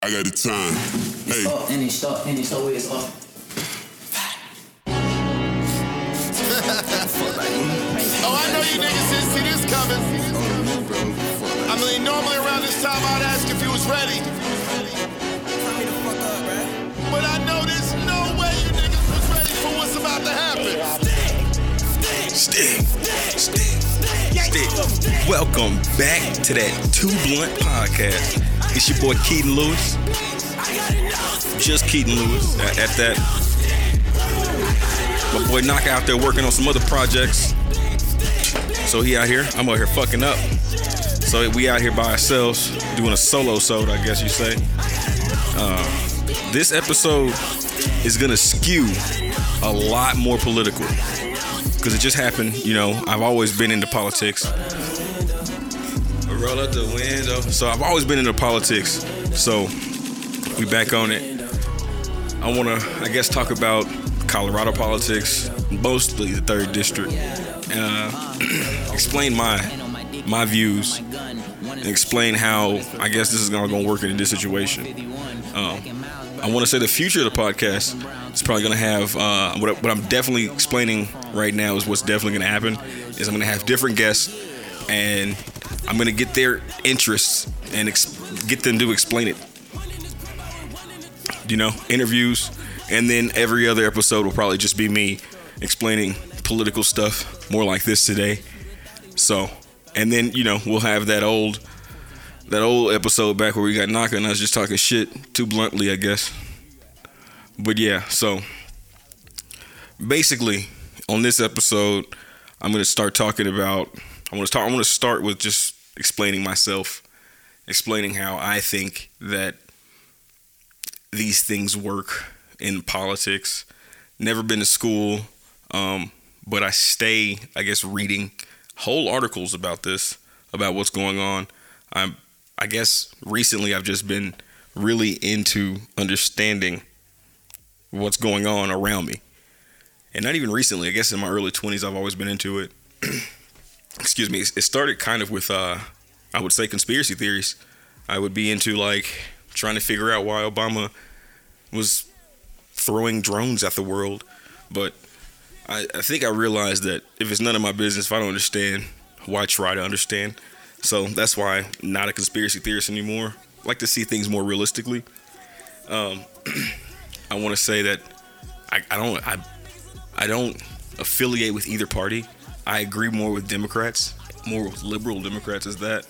I got the time. It's up and it's up and it's always up. Oh, I know you niggas didn't see this coming. I mean, normally around this time I'd ask if you was ready. But I know there's no way you niggas was ready for what's about to happen. Stick. Welcome back to that Too Blunt podcast. It's your boy Keaton Lewis. Just Keaton Lewis at that. My boy Knock out there working on some other projects. So he out here. I'm out here fucking up. So we out here by ourselves doing a solo sode, I guess you say. This episode is gonna skew a lot more political because it just happened. You know, I've always been into politics. Roll up the window. So I've always been into politics. So we back on it. I want to, I guess, talk about Colorado politics, mostly the 3rd District. Explain my views and explain how I guess this is going to work in this situation. I want to say the future of the podcast is probably going to have, what I'm definitely explaining right now is what's definitely going to happen is I'm going to have different guests and I'm going to get their interests and get them to explain it. You know, interviews, and then every other episode will probably just be me explaining political stuff, more like this today. So, and then, you know, we'll have that old episode back where we got Naka and I was just talking shit, too bluntly, I guess. But yeah, so basically on this episode, I'm going to start talking about, I want to start with just explaining myself, explaining how I think that these things work in politics. Never been to school, but I stay, I guess, reading whole articles about this, about what's going on. I guess recently I've just been really into understanding what's going on around me. And not even recently, I guess in my early 20s, I've always been into it. Excuse me. It started kind of with, I would say, conspiracy theories. I would be into, like, trying to figure out why Obama was throwing drones at the world. But I think I realized that if it's none of my business, if I don't understand, why try to understand? So that's why I'm not a conspiracy theorist anymore. I like to see things more realistically. I want to say that I don't affiliate with either party. I agree more with Democrats, more with liberal Democrats is that.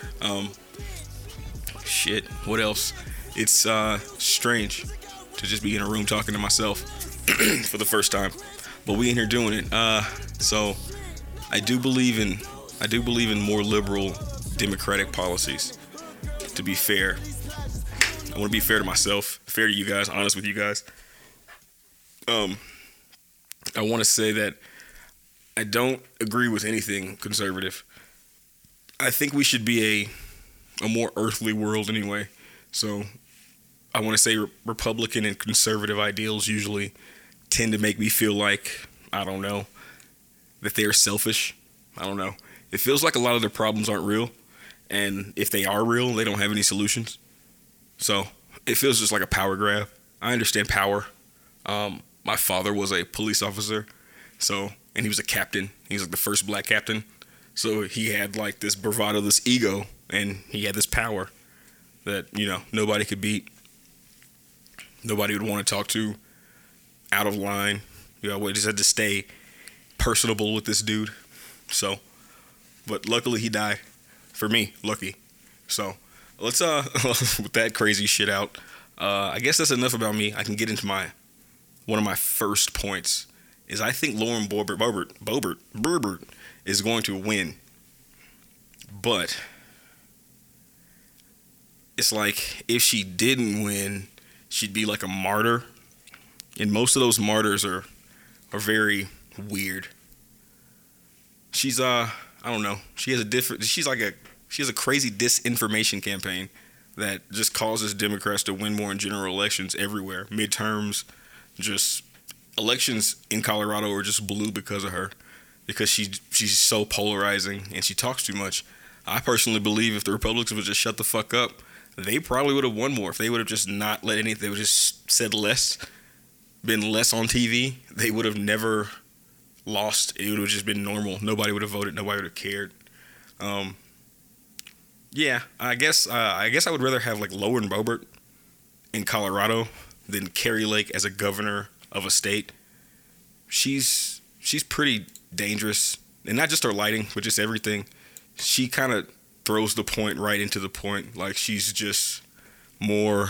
Shit, what else? It's strange to just be in a room talking to myself for the first time, but we in here doing it. So I do believe in more liberal democratic policies. To be fair, I want to be fair to myself, fair to you guys, honest with you guys. I want to say that I don't agree with anything conservative. I think we should be a more earthly world anyway. So I want to say Republican and conservative ideals usually tend to make me feel like, I don't know, that they're selfish. I don't know. It feels like a lot of their problems aren't real. And if they are real, they don't have any solutions. So it feels just like a power grab. I understand power. My father was a police officer. And he was a captain. He was like the first black captain. So he had like this bravado, this ego, and he had this power that, you know, nobody could beat. Nobody would want to talk to, out of line. You know, we just had to stay personable with this dude. So, but luckily he died. For me, lucky. So let's with that crazy shit out. I guess that's enough about me. I can get into one of my first points. Is I think Lauren Boebert is going to win. But it's like if she didn't win, she'd be like a martyr. And most of those martyrs are very weird. She's I don't know. She has a crazy disinformation campaign that just causes Democrats to win more in general elections everywhere. Midterms, just elections in Colorado are just blue because of her, because she's so polarizing and she talks too much. I personally believe if the Republicans would just shut the fuck up, they probably would have won more if they would have just not let anything. They would just said less, been less on TV. They would have never lost. It would have just been normal. Nobody would have voted. Nobody would have cared. Yeah, I guess I would rather have like Lauren Boebert in Colorado than Carrie Lake as a governor of a state. She's pretty dangerous, and not just her lighting, but just everything. She kind of throws the point right into the point. Like, she's just more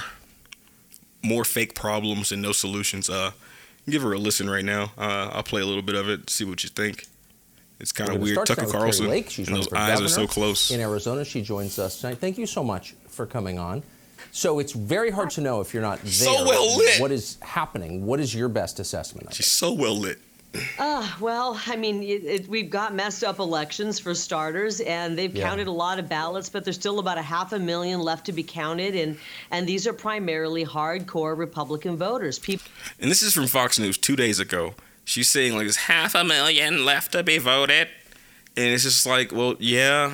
fake problems and no solutions. Give her a listen right now. I'll play a little bit of it, see what you think. It's kind of weird. Tucker Carlson, Lake. She's and those eyes are so close. In Arizona, she joins us tonight. Thank you so much for coming on. So it's very hard to know if you're not there. So well lit. What is happening? What is your best assessment of it? She's so well lit. Well, I mean, we've got messed up elections for starters, and they've counted a lot of ballots, but there's still about 500,000 left to be counted, and these are primarily hardcore Republican voters. And this is from Fox News 2 days ago. She's saying, like, there's 500,000 left to be voted. And it's just like, well, yeah,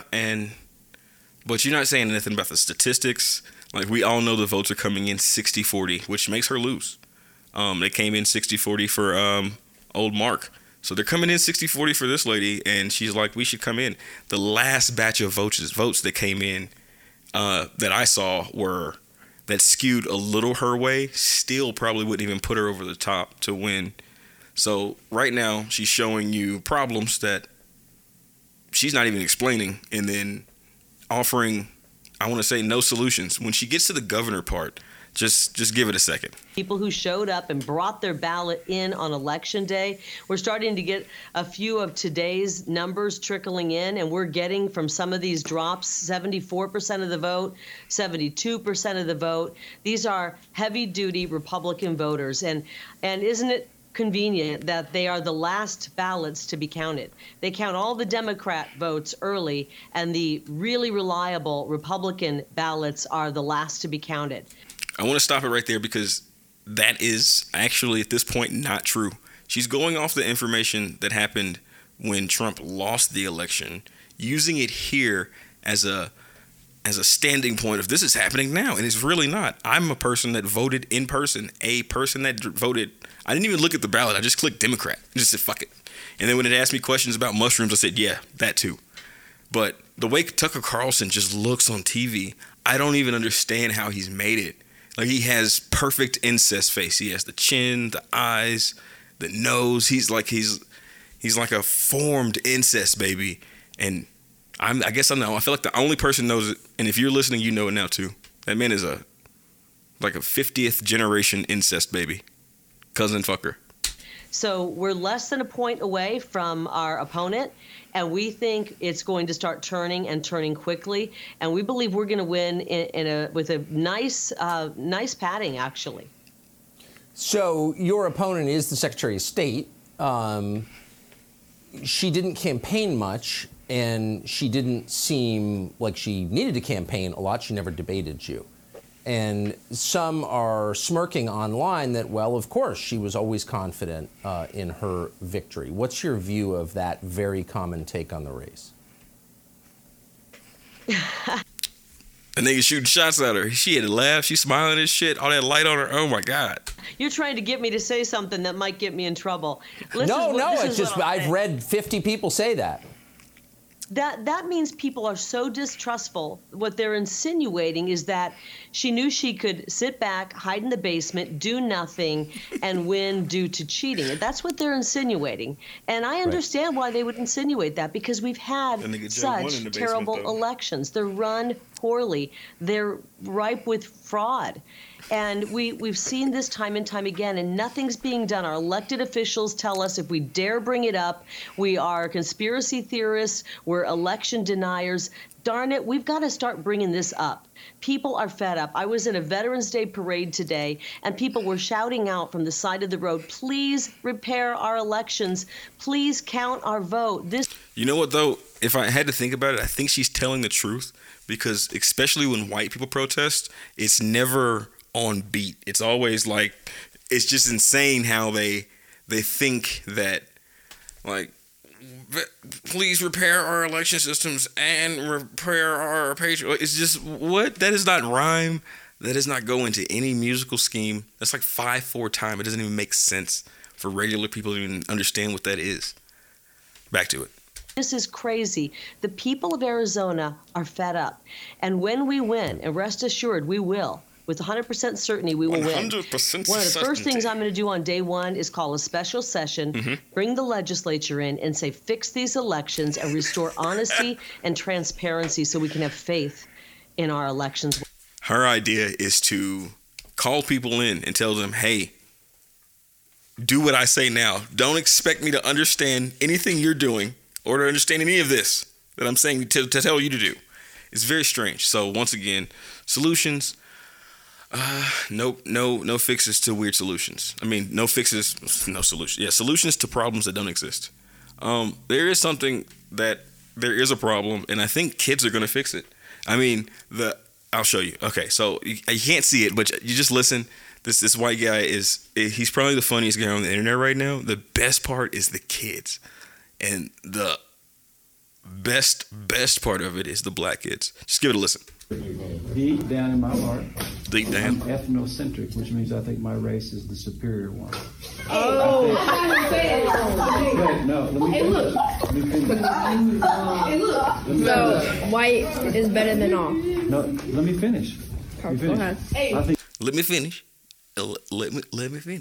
but you're not saying anything about the statistics. Like, we all know the votes are coming in 60-40, which makes her lose. They came in 60-40 for old Mark. So they're coming in 60-40 for this lady, and she's like, we should come in. The last batch of votes that came in that I saw that skewed a little her way, still probably wouldn't even put her over the top to win. So right now, she's showing you problems that she's not even explaining, and then offering, I want to say, no solutions. When she gets to the governor part, just give it a second. People who showed up and brought their ballot in on election day. We're starting to get a few of today's numbers trickling in, and we're getting from some of these drops 74% of the vote, 72% of the vote. These are heavy-duty Republican voters, and isn't it convenient that they are the last ballots to be counted? They count all the Democrat votes early, and the really reliable Republican ballots are the last to be counted. I want to stop it right there because that is actually at this point not true. She's going off the information that happened when Trump lost the election, using it here as a standing point of this is happening now, and it's really not. I'm a person that voted in person, a person that voted. I didn't even look at the ballot. I just clicked Democrat. I just said, fuck it. And then when it asked me questions about mushrooms, I said, yeah, that too. But the way Tucker Carlson just looks on TV, I don't even understand how he's made it. Like, he has perfect incest face. He has the chin, the eyes, the nose. He's like a formed incest baby. And I guess I know. I feel like the only person knows it. And if you're listening, you know it now too. That man is like a 50th generation incest baby. Cousin fucker. So we're less than a point away from our opponent, and we think it's going to start turning quickly. And we believe we're going to win with a nice padding, actually. So your opponent is the Secretary of State. She didn't campaign much, and she didn't seem like she needed to campaign a lot. She never debated you. And some are smirking online that, well, of course, she was always confident in her victory. What's your view of that very common take on the race? A nigga shooting shots at her. She had to laugh. She's smiling and shit. All that light on her. Oh, my God. You're trying to get me to say something that might get me in trouble. It's just I've read 50 people say that. That means people are so distrustful. What they're insinuating is that she knew she could sit back, hide in the basement, do nothing, and win due to cheating. That's what they're insinuating. And I understand why they would insinuate that, because we've had such terrible elections. They're run poorly. They're ripe with fraud. And we've seen this time and time again, and nothing's being done. Our elected officials tell us if we dare bring it up, we are conspiracy theorists, we're election deniers. Darn it, we've got to start bringing this up. People are fed up. I was in a Veterans Day parade today, and people were shouting out from the side of the road, please repair our elections. Please count our vote. You know what, though? If I had to think about it, I think she's telling the truth, because especially when white people protest, it's never on beat. It's always like, it's just insane how they think that, like, please repair our election systems and repair our patriot. It's just, what? That does not rhyme. That does not go into any musical scheme. That's like 5/4 time. It doesn't even make sense for regular people to even understand what that is. Back to it. This is crazy. The people of Arizona are fed up. And when we win, and rest assured we will, with 100% certainty we will win. 100% One of the first things I'm going to do on day one is call a special session, bring the legislature in, and say, fix these elections and restore honesty and transparency so we can have faith in our elections. Her idea is to call people in and tell them, hey, do what I say now. Don't expect me to understand anything you're doing or to understand any of this that I'm saying to tell you to do. It's very strange. So once again, solutions, no fixes to weird solutions. I mean, no fixes, no solution. Yeah, solutions to problems that don't exist. There is something that there is a problem, and I think kids are going to fix it. I mean, I'll show you. Okay, so you can't see it, but you just listen. This white guy he's probably the funniest guy on the internet right now. The best part is the kids. And the best part of it is the black kids. Just give it a listen. Deep down in my heart, Deep down. I'm ethnocentric, which means I think my race is the superior one. Oh, Wait, no, let me finish. So white is better than all. No, let me finish. Go ahead. I think Let me finish. Let me finish.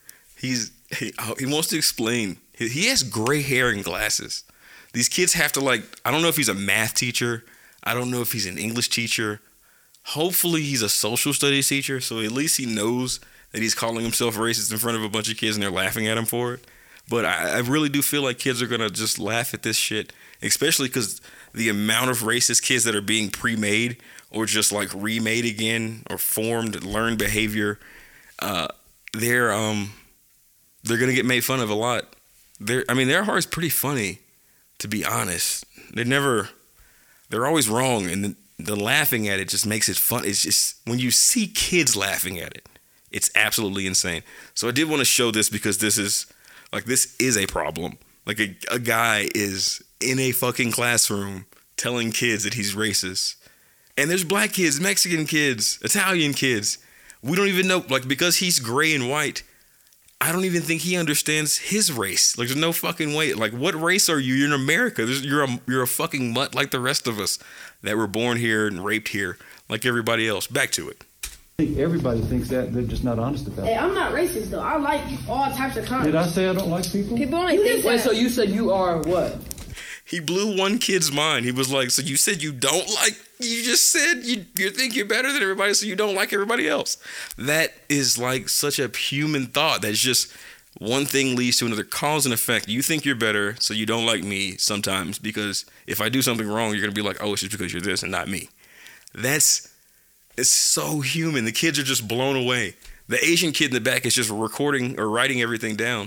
He wants to explain. He has gray hair and glasses. These kids have to I don't know if he's a math teacher. I don't know if he's an English teacher. Hopefully he's a social studies teacher, so at least he knows that he's calling himself racist in front of a bunch of kids and they're laughing at him for it. But I really do feel like kids are going to just laugh at this shit, especially because the amount of racist kids that are being pre-made or just remade again or formed, learned behavior, they're going to get made fun of a lot. Their heart's pretty funny, to be honest. They're always wrong, and the laughing at it just makes it fun. It's just, when you see kids laughing at it, it's absolutely insane. So I did want to show this because this is a problem. A guy is in a fucking classroom telling kids that he's racist. And there's black kids, Mexican kids, Italian kids. We don't even know, because he's gray and white, I don't even think he understands his race. There's no fucking way. What race are you? You're in America. You're a fucking mutt like the rest of us that were born here and raped here like everybody else. Back to it. I think everybody thinks that. They're just not honest about Hey, it. I'm not racist though. I like all types of colors. Did I say I don't like people? People only think Wait, that. so you said you are what? He blew one kid's mind. He was like, so you said you don't like, you just said you think you're better than everybody, so you don't like everybody else. That is such a human thought. That's just one thing leads to another, cause and effect. You think you're better, so you don't like me sometimes, because if I do something wrong, you're going to be like, oh, it's just because you're this and not me. It's so human. The kids are just blown away. The Asian kid in the back is just recording or writing everything down.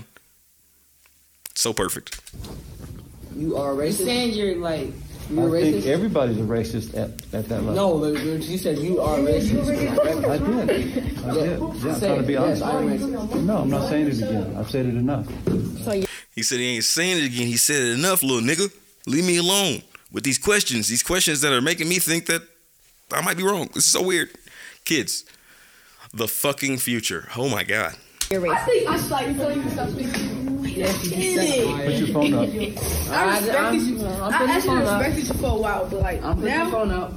So perfect. You are racist. You're saying you're I racist. think everybody's a racist at that level. No, but you said you are racist. I did. Yeah, I'm trying to be honest. Yes, I'm racist. No, I'm not saying it again. I've said it enough. He said he ain't saying it again. He said it enough, little nigga. Leave me alone with these questions that are making me think that I might be wrong. This is so weird. Kids, the fucking future. Oh my God. You're I racist. think I slightly feel you stop speaking. Put your phone up. I actually respected you for a while, but I'm putting now my phone up.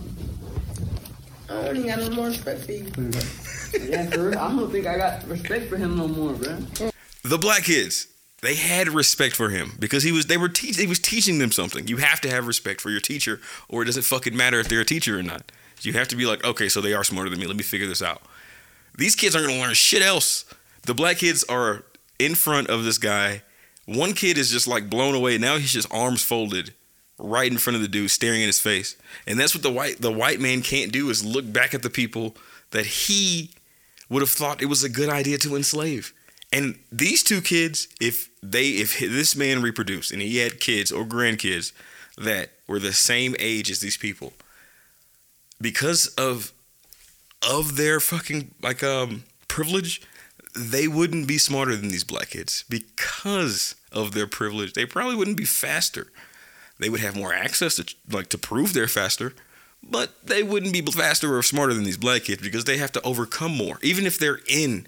I don't even got no more respect for you. Yeah, for real. I don't think I got respect for him no more, bro. The black kids, they had respect for him because he was teaching them something. You have to have respect for your teacher, or it doesn't fucking matter if they're a teacher or not. You have to be like, okay, so they are smarter than me. Let me figure this out. These kids aren't going to learn shit else. The black kids are in front of this guy. One kid is just blown away. Now he's just arms folded right in front of the dude, staring in his face. And that's what the white man can't do, is look back at the people that he would have thought it was a good idea to enslave. And these two kids, if this man reproduced and he had kids or grandkids that were the same age as these people, because of their fucking privilege, they wouldn't be smarter than these black kids because of their privilege, they probably wouldn't be faster. They would have more access to prove they're faster, but they wouldn't be faster or smarter than these black kids because they have to overcome more. Even if they're in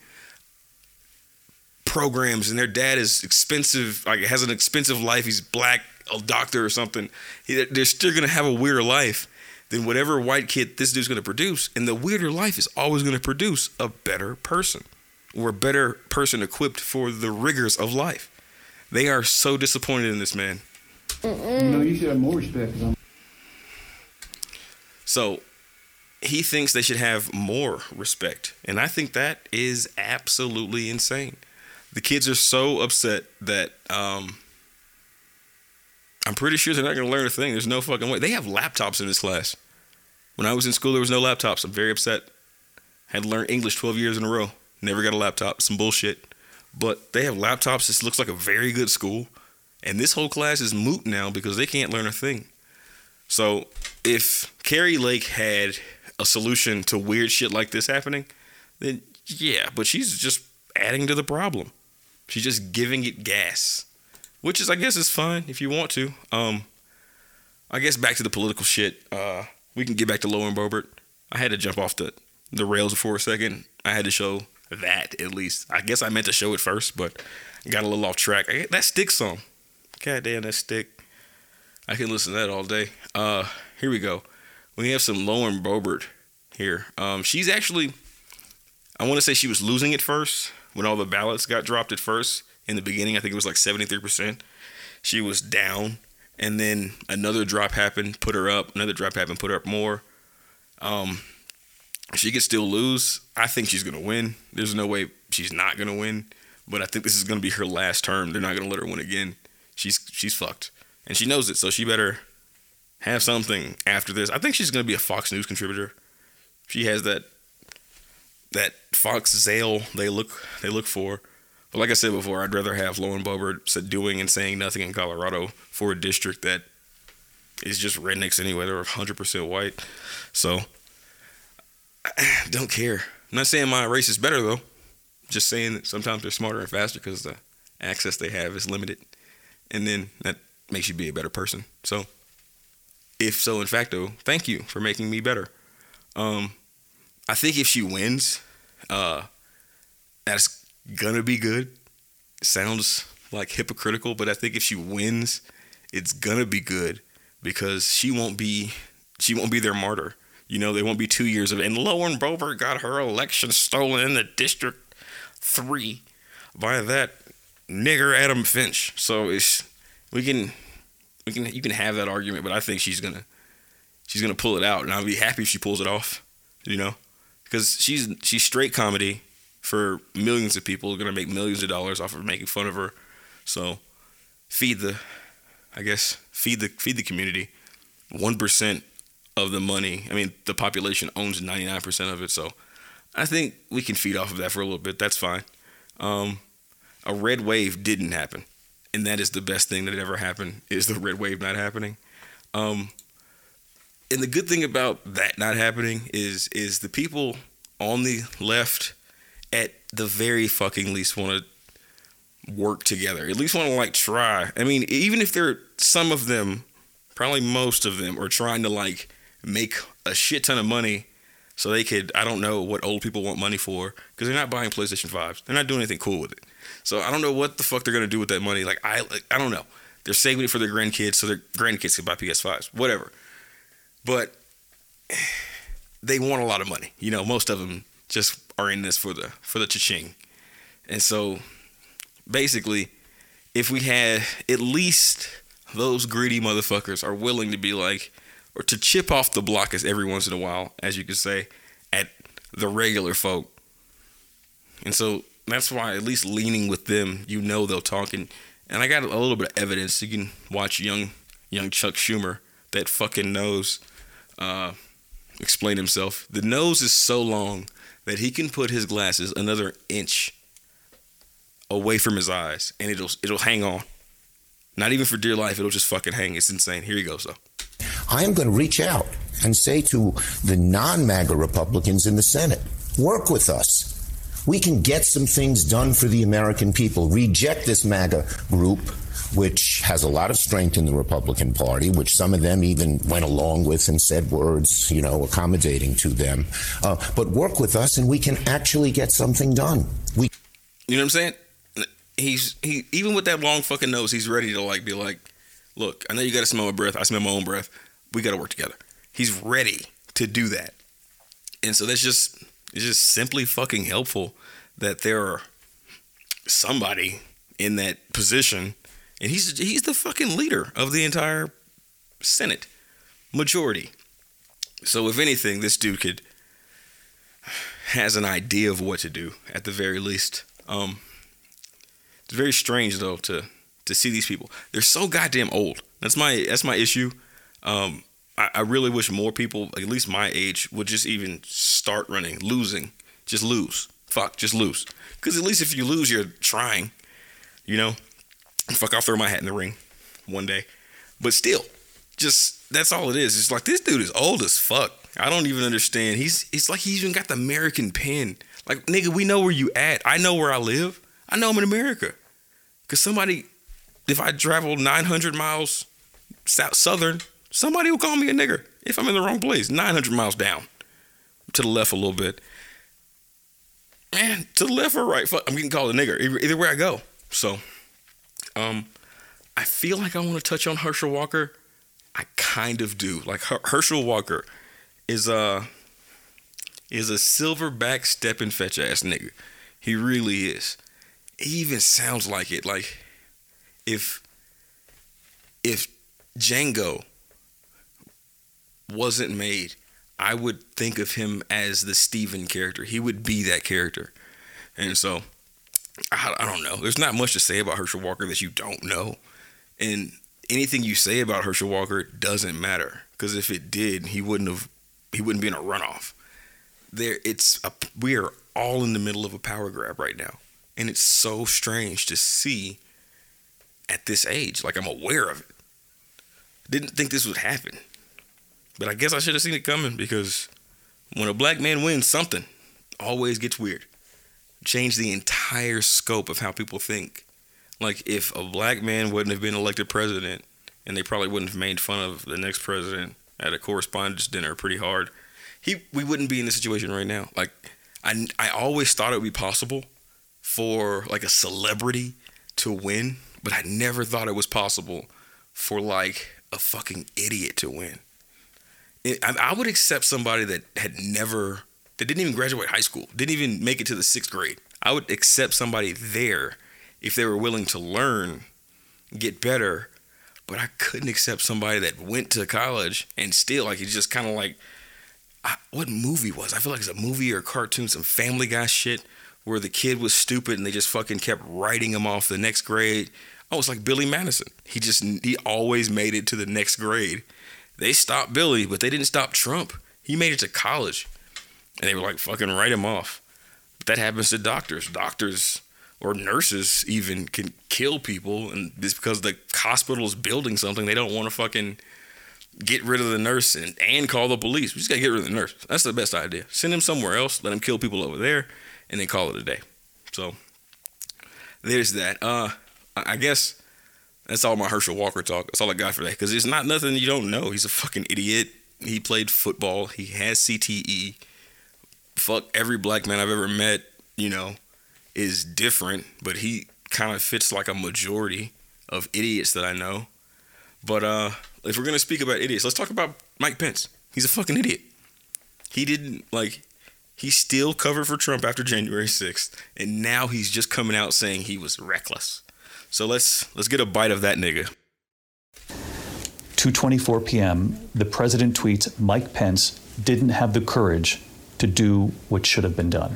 programs and their dad is expensive, like has an expensive life, he's black, a doctor or something, they're still going to have a weirder life than whatever white kid this dude's going to produce. And the weirder life is always going to produce a better person or a better person equipped for the rigors of life. They are so disappointed in this man. You should have more respect. So he thinks they should have more respect. And I think that is absolutely insane. The kids are so upset that I'm pretty sure they're not going to learn a thing. There's no fucking way. They have laptops in this class. When I was in school, there was no laptops. I'm very upset. Had to learn English 12 years in a row. Never got a laptop. Some bullshit. But they have laptops. This looks like a very good school. And this whole class is moot now because they can't learn a thing. So if Carrie Lake had a solution to weird shit like this happening, then yeah, but she's just adding to the problem. She's just giving it gas, which is, I guess, is fine if you want to. I guess back to the political shit. We can get back to Lauren Boebert. I had to jump off the rails for a second. I had to show that at least. I guess I meant to show it first, but got a little off track. That Stick song. God damn, that Stick. I can listen to that all day. Here we go. We have some Lauren Boebert here. She's actually, I want to say she was losing at first when all the ballots got dropped at first. In the beginning, I think it was like 73%. She was down, and then another drop happened, put her up. Another drop happened, put her up more. She could still lose. I think she's going to win. There's no way she's not going to win, but I think this is going to be her last term. They're not going to let her win again. She's fucked, and she knows it, so she better have something after this. I think she's going to be a Fox News contributor. She has that Fox Zale they look for. But like I said before, I'd rather have Lauren Boebert doing and saying nothing in Colorado for a district that is just rednecks anyway. They're 100% white. So I don't care. I'm not saying my race is better, though. Just saying that sometimes they're smarter and faster because the access they have is limited. And then that makes you be a better person. So if so, in fact, though, thank you for making me better. I think if she wins, that's gonna be good. Sounds like hypocritical, but I think if she wins, it's gonna be good because she won't be their martyr. You know, they won't be 2 years of it. And Lauren Boebert got her election stolen in the District 3 by that nigger Adam Finch. So you can have that argument, but I think she's gonna pull it out, and I'll be happy if she pulls it off. You know, because she's straight comedy for millions of people, gonna make millions of dollars off of making fun of her. So feed the community. 1% of the money. I mean, the population owns 99% of it. So I think we can feed off of that for a little bit. That's fine. A red wave didn't happen, and that is the best thing that ever happened. Is the red wave not happening? And the good thing about that not happening is the people on the left at the very fucking least want to work together. At least want to like try. I mean, even if some of them, probably most of them, are trying to like make a shit ton of money so they could, I don't know what old people want money for, because they're not buying PlayStation 5s. They're not doing anything cool with it. So I don't know what the fuck they're going to do with that money. I don't know. They're saving it for their grandkids so their grandkids can buy PS5s. Whatever. But they want a lot of money. You know, most of them just are in this for the cha-ching. And so basically, if we had at least those greedy motherfuckers are willing to be like, or to chip off the block as every once in a while, as you could say, at the regular folk. And so that's why at least leaning with them, you know they'll talk. And I got a little bit of evidence. You can watch young Chuck Schumer, that fucking nose, explain himself. The nose is so long that he can put his glasses another inch away from his eyes, and it'll hang on. Not even for dear life, it'll just fucking hang. It's insane. Here he goes, though. I am going to reach out and say to the non-MAGA Republicans in the Senate, work with us. we can get some things done for the American people. Reject this MAGA group, which has a lot of strength in the Republican Party, which some of them even went along with and said words, accommodating to them. But work with us and we can actually get something done. You know what I'm saying? He even with that long fucking nose, he's ready to be like, look, I know you got to smell my breath. I smell my own breath. We got to work together. He's ready to do that. And so it's just simply fucking helpful that there are somebody in that position, and he's the fucking leader of the entire Senate majority. So if anything, this dude has an idea of what to do at the very least. It's very strange though to see these people. They're so goddamn old. That's my issue. I really wish more people, at least my age, would just even start running, losing. Just lose. Fuck, just lose. Because at least if you lose, you're trying. Fuck, I'll throw my hat in the ring one day. But still, that's all it is. It's like, this dude is old as fuck. I don't even understand. It's like he even got the American pen. Like, nigga, we know where you at. I know where I live. I know I'm in America. Because if I travel 900 miles southern, somebody will call me a nigger if I'm in the wrong place. 900 miles down. To the left a little bit. Man, to the left or right, fuck, I'm getting called a nigger. Either way I go. So, I feel like I want to touch on Herschel Walker. I kind of do. Like, Herschel Walker is a silverback step and fetch ass nigga. He really is. He even sounds like it. Like, if Django wasn't made, I would think of him as the Steven character. He would be that character. And so, I don't know. There's not much to say about Herschel Walker that you don't know. And anything you say about Herschel Walker doesn't matter. Because if it did, he wouldn't be in a runoff. We are all in the middle of a power grab right now. And it's so strange to see at this age. Like, I'm aware of it. Didn't think this would happen. But I guess I should have seen it coming, because when a black man wins, something always gets weird. Change the entire scope of how people think. Like, if a black man wouldn't have been elected president, and they probably wouldn't have made fun of the next president at a correspondence dinner pretty hard, we wouldn't be in this situation right now. Like, I always thought it would be possible for like a celebrity to win, but I never thought it was possible for like a fucking idiot to win. I would accept somebody that didn't even graduate high school, didn't even make it to the 6th grade. I would accept somebody there if they were willing to learn, get better. But I couldn't accept somebody that went to college and still, like, it's just kind of like, what movie was? I feel like it's a movie or a cartoon, some Family Guy shit, where the kid was stupid and they just fucking kept writing him off the next grade. Oh, it's like Billy Madison. He always made it to the next grade. They stopped Billy, but they didn't stop Trump. He made it to college. And they were like, fucking write him off. But that happens to doctors. Doctors or nurses even can kill people. And it's because the hospital is building something. They don't want to fucking get rid of the nurse and call the police. We just got to get rid of the nurse. That's the best idea. Send him somewhere else. Let him kill people over there. And then call it a day. So there's that. I guess that's all my Herschel Walker talk. That's all I got for that. Because it's not nothing you don't know. He's a fucking idiot. He played football. He has CTE. Fuck, every black man I've ever met, is different. But he kind of fits like a majority of idiots that I know. But if we're going to speak about idiots, let's talk about Mike Pence. He's a fucking idiot. He still covered for Trump after January 6th. And now he's just coming out saying he was reckless. So let's get a bite of that nigga. 2:24 p.m., the president tweets Mike Pence didn't have the courage to do what should have been done.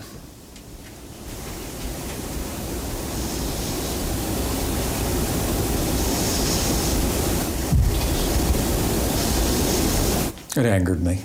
It angered me.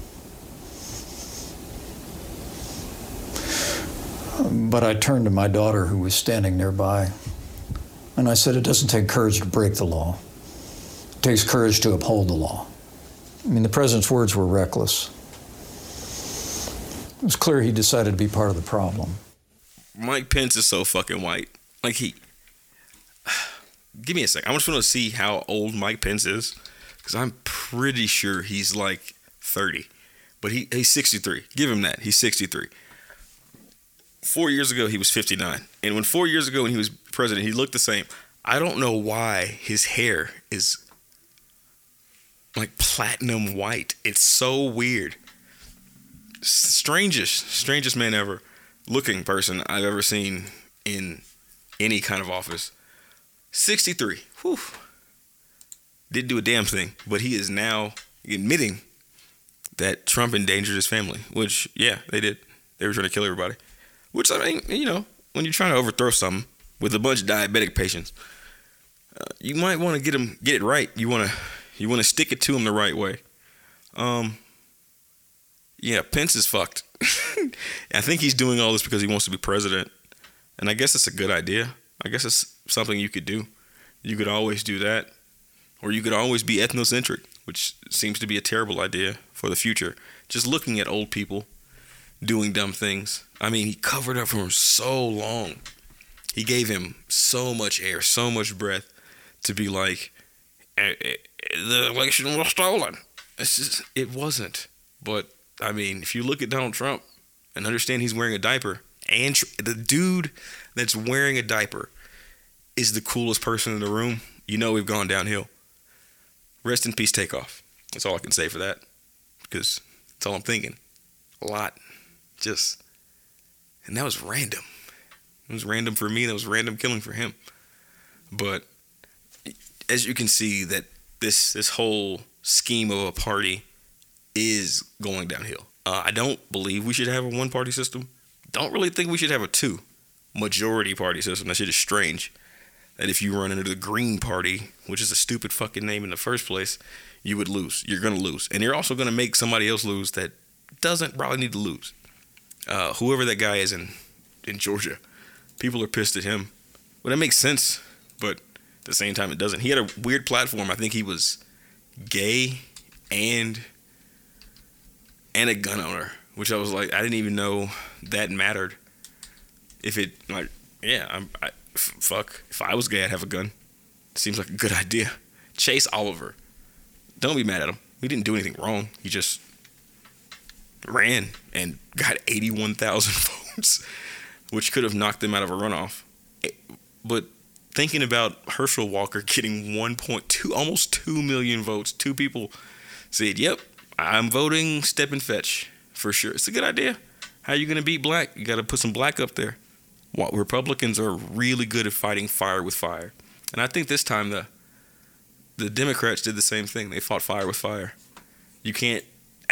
But I turned to my daughter, who was standing nearby, and I said, it doesn't take courage to break the law. It takes courage to uphold the law. I mean, the president's words were reckless. It was clear he decided to be part of the problem. Mike Pence is so fucking white. Like give me a sec. I just want to see how old Mike Pence is, because I'm pretty sure he's like 30, but he's 63. Give him that. He's 63. 4 years ago he was 59, and when 4 years ago when he was president, he looked the same. I don't know why his hair is like platinum white. It's so weird. Strangest man ever. Looking person I've ever seen in any kind of office. 63. Whew. Didn't do a damn thing. But he is now admitting that Trump endangered his family. Which, yeah, they did. They were trying to kill everybody. Which, I mean, you know, when you're trying to overthrow something with a bunch of diabetic patients, you might want to get it right. You want to stick it to them the right way. Yeah, Pence is fucked. I think he's doing all this because he wants to be president. And I guess it's a good idea. I guess it's something you could do. You could always do that. Or you could always be ethnocentric, which seems to be a terrible idea for the future. Just looking at old people doing dumb things. I mean, he covered up for him so long. He gave him so much air, so much breath to be like, the election was stolen. It wasn't. But, I mean, if you look at Donald Trump and understand he's wearing a diaper, and the dude that's wearing a diaper is the coolest person in the room, you know we've gone downhill. Rest in peace, Takeoff. That's all I can say for that, because that's all I'm thinking. A lot. And that was random. It was random for me, and it was random killing for him. But as you can see, that this whole scheme of a party is going downhill. I don't believe we should have a one-party system. Don't really think we should have a two-majority party system. That shit is strange. That if you run into the Green Party, which is a stupid fucking name in the first place, you would lose. You're going to lose. And you're also going to make somebody else lose that doesn't probably need to lose. Whoever that guy is in Georgia, people are pissed at him. Well, that makes sense, but at the same time, it doesn't. He had a weird platform. I think he was gay and a gun owner, which I was like, I didn't even know that mattered. If it, like, yeah, fuck, if I was gay, I'd have a gun. Seems like a good idea. Chase Oliver. Don't be mad at him. He didn't do anything wrong. He just ran and got 81,000 votes, which could have knocked them out of a runoff. But thinking about Herschel Walker getting 1.2, almost 2 million votes, two people said, yep, I'm voting Step and Fetch for sure. It's a good idea. How are you going to beat black? You got to put some black up there. Republicans are really good at fighting fire with fire. And I think this time the Democrats did the same thing. They fought fire with fire. You can't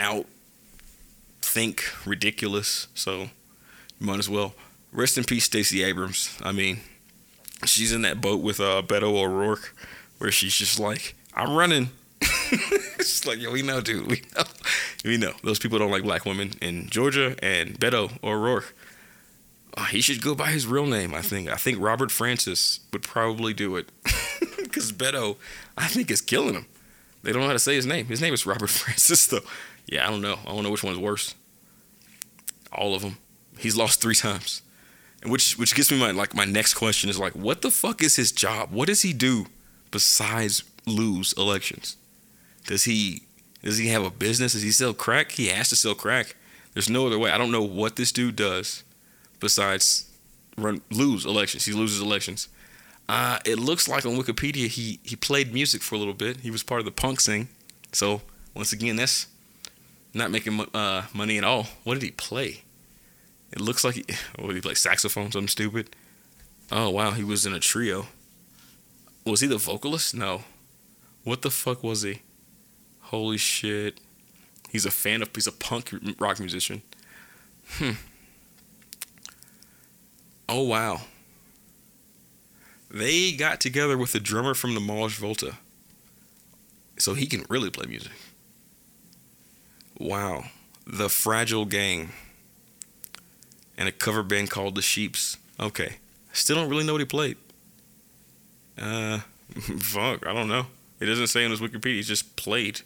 think ridiculous, so you might as well. Rest in peace, Stacey Abrams. I mean, she's in that boat with Beto O'Rourke, where she's just like, I'm running. It's like, yo, we know, dude. We know. Those people don't like black women in Georgia, and Beto O'Rourke, he should go by his real name, I think. I think Robert Francis would probably do it. Because Beto, I think, is killing him. They don't know how to say his name. His name is Robert Francis, though. Yeah, I don't know. I don't know which one's worse. All of them. He's lost 3 times. And which gets me my next question is like, what the fuck is his job? What does he do besides lose elections? Does he have a business? Does he sell crack? He has to sell crack. There's no other way. I don't know what this dude does besides lose elections. He loses elections. It looks like on Wikipedia he played music for a little bit. He was part of the punk scene. So once again, that's not making money at all. What did he play? It looks like what did he play? Saxophone, something stupid. Oh wow, he was in a trio. Was he the vocalist? No. What the fuck was he? Holy shit. He's a punk rock musician. Oh wow. They got together with the drummer from the Mars Volta. So he can really play music. Wow. The Fragile Gang. And a cover band called The Sheeps. Okay. Still don't really know what he played. Fuck, I don't know. It doesn't say on his Wikipedia. He just played.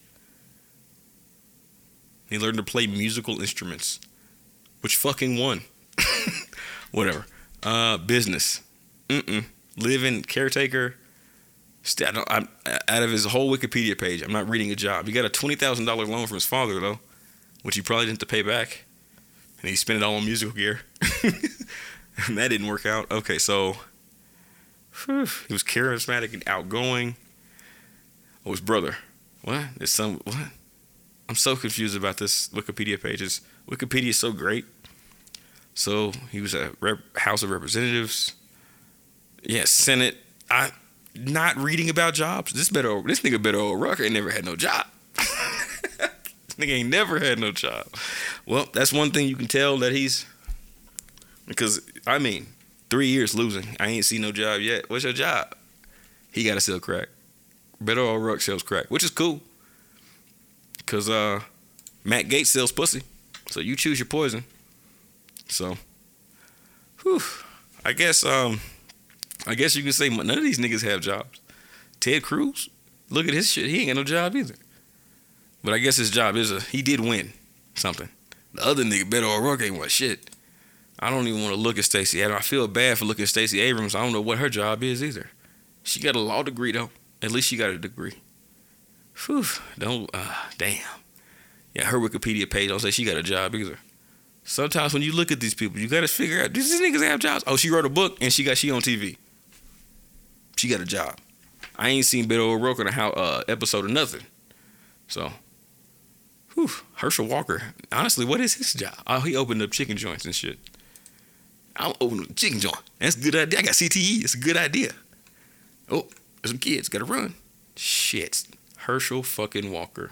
He learned to play musical instruments. Which fucking won. Whatever. Business. Living, caretaker. Out of his whole Wikipedia page, I'm not reading a job. He got a $20,000 loan from his father, though, which he probably didn't have to pay back. And he spent it all on musical gear. And that didn't work out. Okay, so he was charismatic and outgoing. Oh, his brother. What? What? I'm so confused about this Wikipedia page. Wikipedia is so great. So he was a House of Representatives. Yeah, Senate. Not reading about jobs. This nigga Beto O'Rourke ain't never had no job. This nigga ain't never had no job. Well, that's one thing you can tell that because 3 years losing. I ain't seen no job yet. What's your job? He gotta sell crack. Beto O'Rourke sells crack, which is cool. Cause Matt Gaetz sells pussy. So you choose your poison. So I guess you can say none of these niggas have jobs. Ted Cruz, look at his shit. He ain't got no job either. But I guess his job he did win something. The other nigga, Beto O'Rourke, ain't won shit. I don't even want to look at Stacey Abrams. I feel bad for looking at Stacey Abrams. I don't know what her job is either. She got a law degree, though. At least she got a degree. Damn. Yeah, her Wikipedia page don't say she got a job either. Sometimes when you look at these people, you got to figure out, do these niggas have jobs? Oh, she wrote a book and she on TV. She got a job. I ain't seen Beto O'Rourke on a episode of nothing. So, Herschel Walker. Honestly, what is his job? Oh, he opened up chicken joints and shit. I'll open up a chicken joint. That's a good idea. I got CTE. It's a good idea. Oh, there's some kids. Got to run. Shit. Herschel fucking Walker.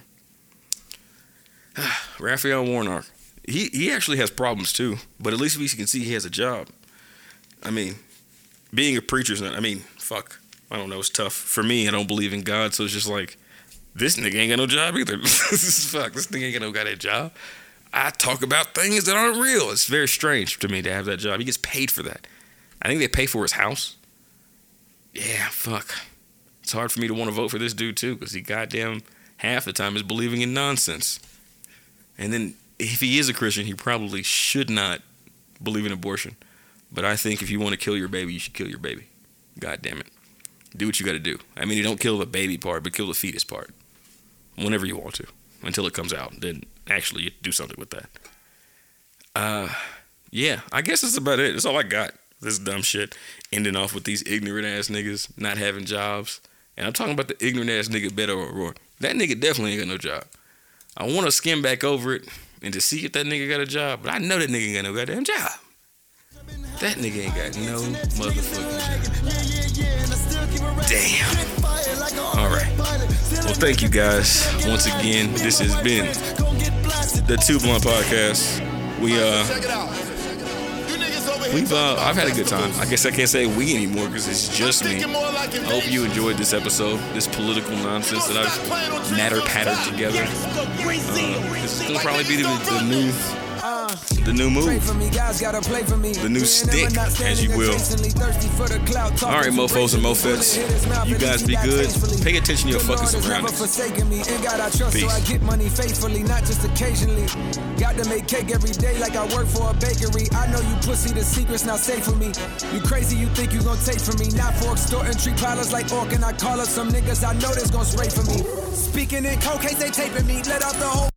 Raphael Warnock. He actually has problems too, but at least we can see he has a job. Being a preacher's not. Fuck. I don't know. It's tough for me. I don't believe in God, so it's just like this nigga ain't got no job either. Fuck. This nigga ain't got a job. I talk about things that aren't real. It's very strange to me to have that job. He gets paid for that. I think they pay for his house. Yeah. Fuck. It's hard for me to want to vote for this dude too, because he goddamn half the time is believing in nonsense. And then if he is a Christian, he probably should not believe in abortion. But I think if you want to kill your baby, you should kill your baby. God damn it. Do what you got to do. You don't kill the baby part, but kill the fetus part. Whenever you want to. Until it comes out. Then actually you do something with that. Yeah, I guess that's about it. That's all I got. This dumb shit. Ending off with these ignorant ass niggas not having jobs. And I'm talking about the ignorant ass nigga Beto O'Rourke. That nigga definitely ain't got no job. I want to skim back over it and to see if that nigga got a job, but I know that nigga ain't got no goddamn job. That nigga ain't got no motherfucking job. Damn. All right. Well, thank you guys once again. This has been the Two Blunt Podcast. I've had a good time. I guess I can't say we anymore because it's just me. I hope you enjoyed this episode, this political nonsense that I've natter-pattered together. This is going to probably be the new move. The new stick, as you will. All right, mofos and mofettes. You guys be good. Pay attention to your fucking surroundings. Peace. Got to make cake every day like I work for a bakery. I know you pussy, the secret's not safe for me. You crazy, you think you gon' take from me. Not for extorting, treat pilots like orc, and I call up some niggas I know that's gon' spray for me. Speaking in cold case, they taping me. Let out the whole